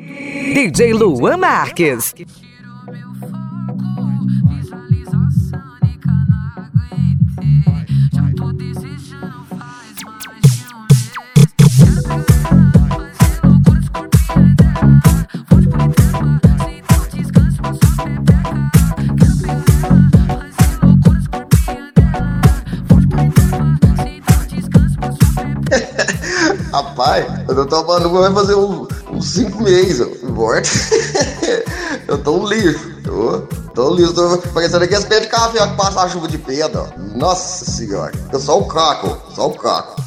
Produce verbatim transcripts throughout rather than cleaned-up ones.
D J Luan Marques. Rapaz, eu tô tomando, vai fazer uns um, um cinco meses, morto. Eu tô um lixo, tô, tô um lixo, tô parecendo aqui as pés de café que passa a chuva de pedra. Nossa senhora, eu só o caco, só o caco.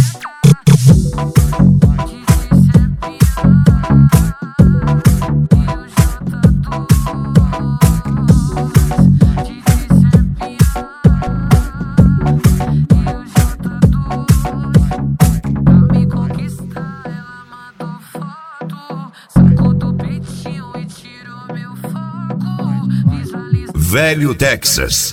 Velho Texas.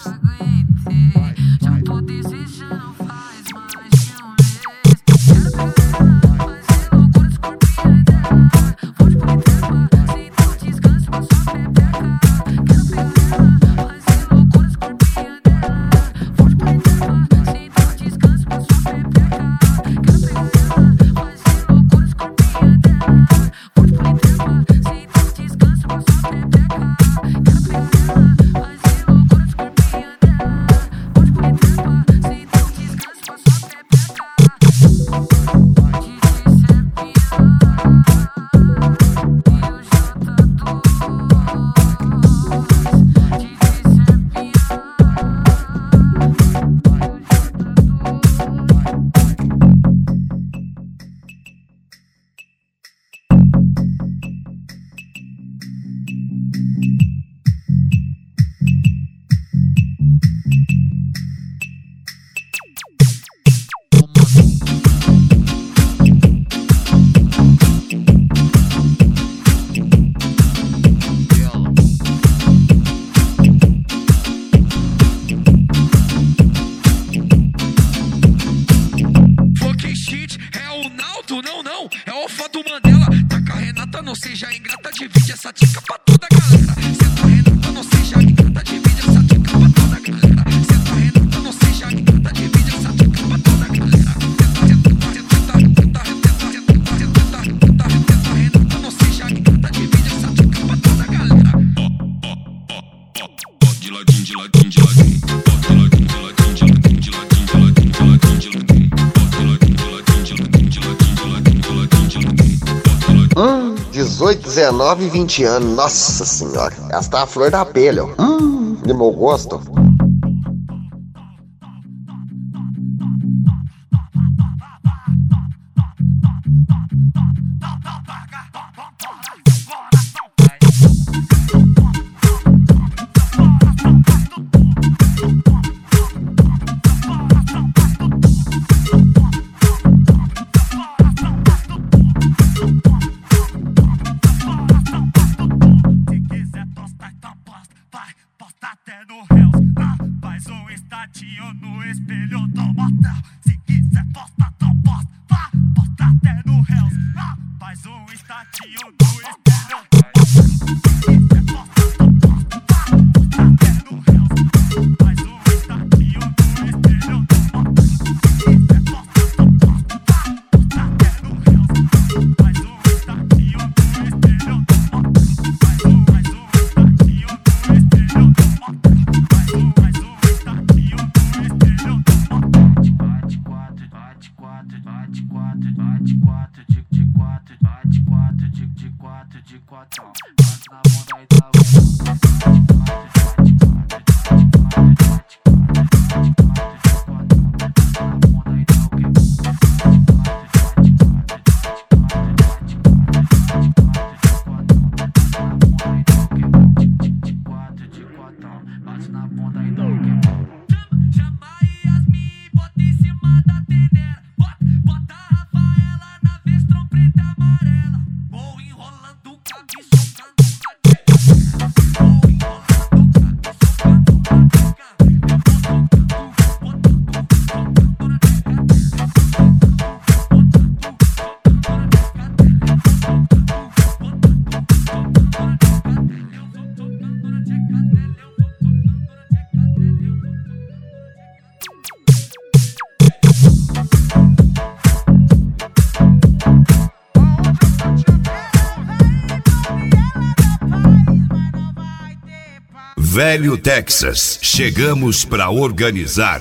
dezoito, dezenove, vinte anos, nossa senhora, essa tá a flor da pele, ó. Hum, de meu gosto. Vou enrolando o cabeção, vou enrolando o cabeção. Velho Texas, chegamos pra organizar.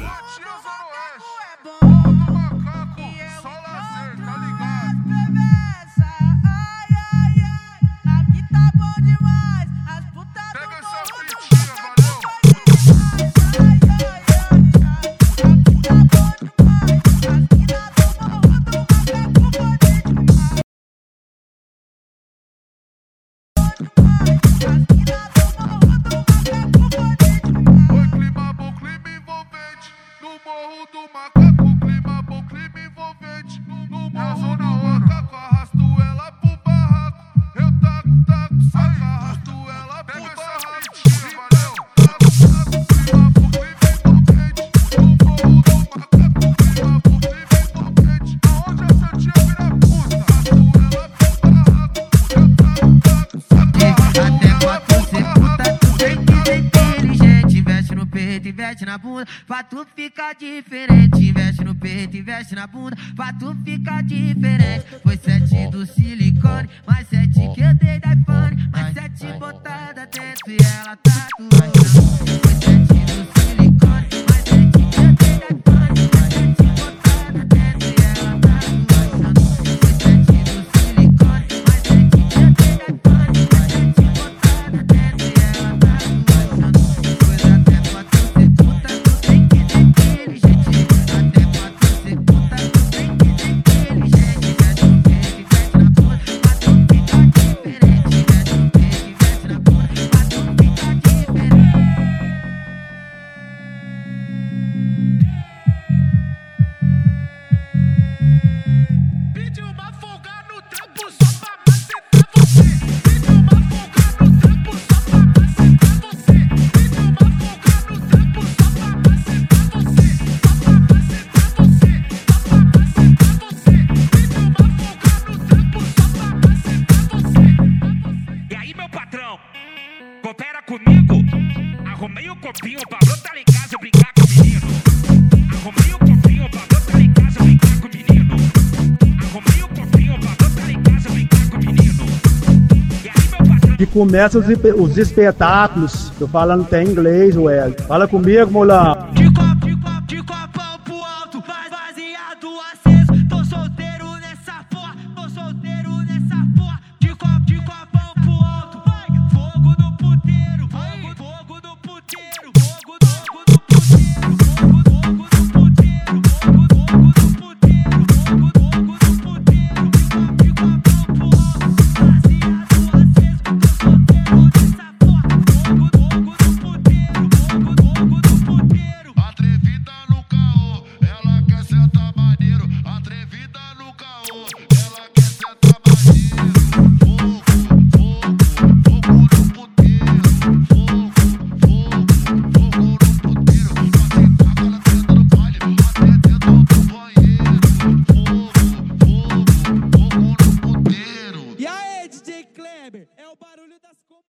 Investe na bunda, pra tu ficar diferente. Investe no peito, investe na bunda, pra tu ficar diferente. Foi sete do silicone, mais sete que eu dei da iPhone, mais sete botada dentro e ela tá doendo. Foi sete do silicone, mais sete que eu dei da iPhone, mais sete botada dentro e ela tá doendo. Foi sete do silicone, mais sete que eu dei da iPhone, mais sete botada dentro e ela tá doendo. Coisa até pra tu ser puta, tu tem que ser inteligente. Até pra tu ser puta, tu tem que ser inteligente. Investe no peito, investe na bunda, pra tu ficar diferente. Investe no peito, investe na bunda, pra tu ficar diferente. Pedi uma folga no trampo só pra macetar você. Pedi uma folga no trampo só pra macetar você. Pedi uma folga no trampo só pra macetar você. Só pra macetar você. Só pra macetar você. Pedi uma folga no trampo só pra macetar você. E aí, meu patrão, coopera comigo. Arrumei o copinho pra brotar lá em casa brincar com o menino. Arrumei o copinho pra brotar lá em casa brincar com o menino. Arrumei o copinho pra brotar lá em casa brincar com o menino. E aí, meu patrão. E começa os, os espetáculos. Tô falando até inglês, ué. Fala comigo, molão.